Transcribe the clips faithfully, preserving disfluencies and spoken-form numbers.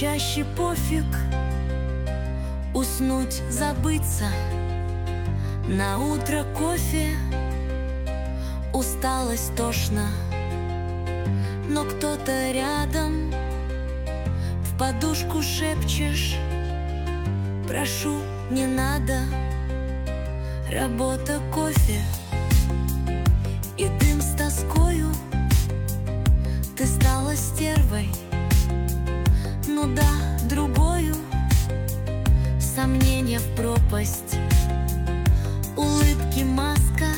чаще пофиг уснуть, забыться. На утро кофе, усталость, тошно, но кто-то рядом. В подушку шепчешь: прошу, не надо. Работа, кофе и дым с тоскою. Ты стала стервой, ну да, другою. Сомнения в пропасть, улыбки маска.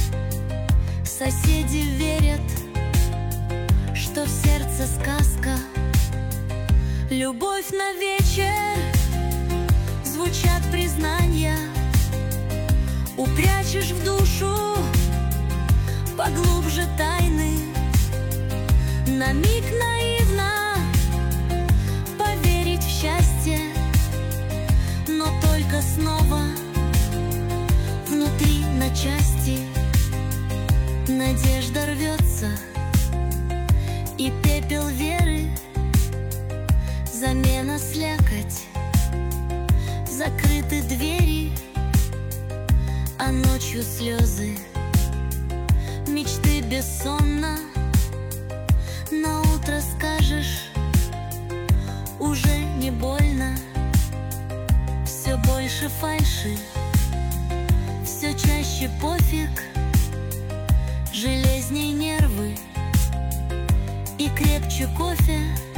Соседи верят, что в сердце сказка. Любовь на вечер, звучат признания. Упрячешь в душу поглубже тайны. На миг наивно поверить в счастье, но только снова внутри на части. Надежда рвется, и пепел веры замена слякоть. Закрыты двери, а ночью слезы. Мечты бессонно. На утро скажешь: уже не больно. Все больше фальши, все чаще пофиг. Железней нервы и крепче кофе.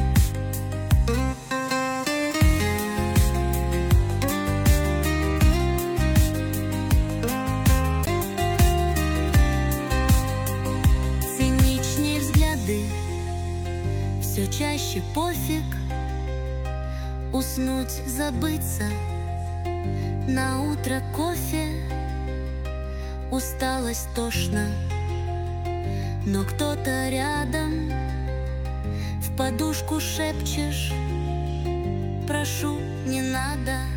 Циничнее взгляды, все чаще пофиг уснуть, забыться. На утро кофе, усталость, тошно, но кто-то рядом. В подушку шепчешь: прошу, не надо.